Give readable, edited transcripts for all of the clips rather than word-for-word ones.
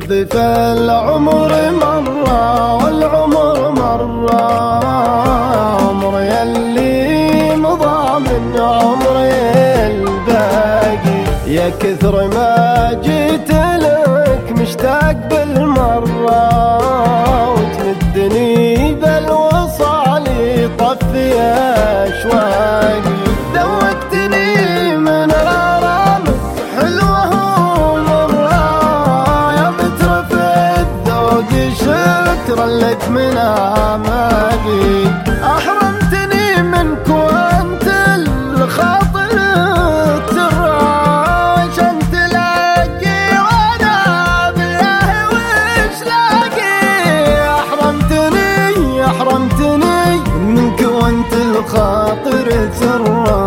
تقضي في العمر مرة والعمر مرة، عمر يلي مضى من عمري الباقي. يا كثر ما جيت لك مشتاق بالمرة، وتمدني بالوصال يطفي أشواقي. ذوقتني من غرامك حلوة ومرة، يا بترف الذوق شكرا لك من أعماقي. أحرمتني منك وأنت الخاطر ترى، عشان تلاقي وأنا بالله وش لاقي. أحرمتني منك وأنت الخاطر ترى.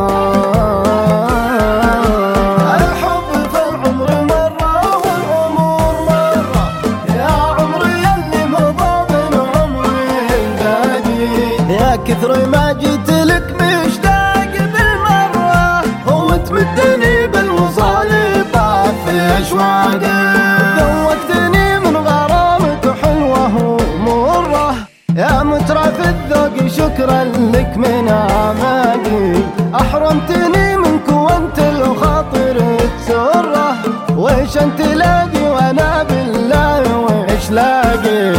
الحب في العمر مرة والعمر مرة، يا عمري يلي مضى من عمري الباقي. يا كثر ما جيت لك مشتاق بالمرة، هو تمدني بالوصال طافي أشواقي. ذوقتني من غرامك حلوة ومرة، يا مترف الذوق شكرا لك من أعماقي. أحرمتني منك وانت الخاطر تسره، ويش انت لاقي وانا بالله ويش لاقي.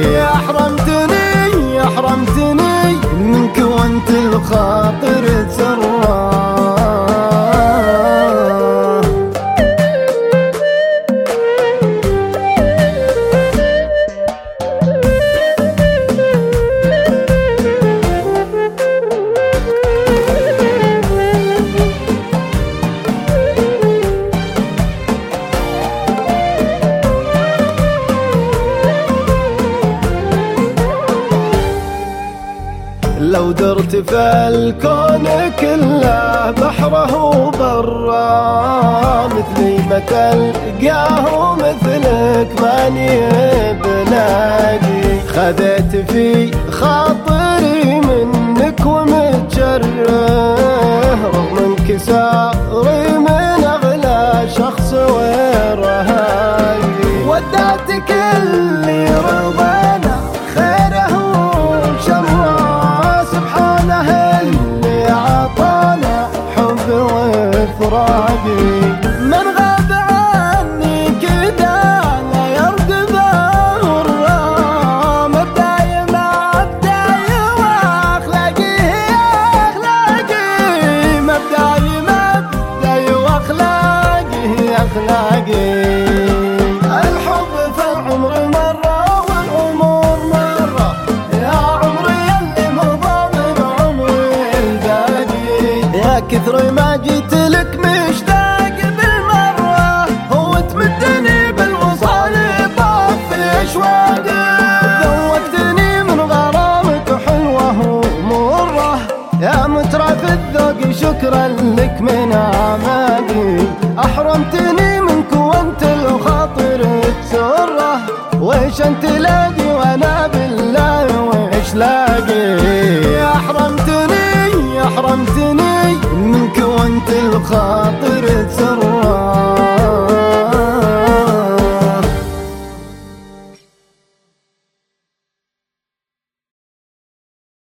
أحرمتني منك وانت الخاطر تسره. لو درت في الكون كله بحره وبره، مثلي ما تلقاه مثلك ماني بلاقي. خذيت في خاطري منك ومتجره، رغم انكساري من اغلى شخص ورهاقي. ودعتك اللي رضانا خيره وشره، سبحانه اللي عطانا حب وفراقي. من غاب عني كدا لا يرقب الرا، مبداي واخلاقي اخلاقي. مبداي واخلاقي اخلاقي. الحب في العمر مرة والعمر مرة، يا عمري يلي مضى من عمري الباقي. يا كثر ما جيت لك مشتاق بالمرة، هو تمدني بالوصال طافي أشواقي. ذوقتني من غرامك حلوة ومرة، يا مترف الذوق شكرا لك من أعماقي. أحرمتني منك وانت الخاطر تسره، ويش انت لاقي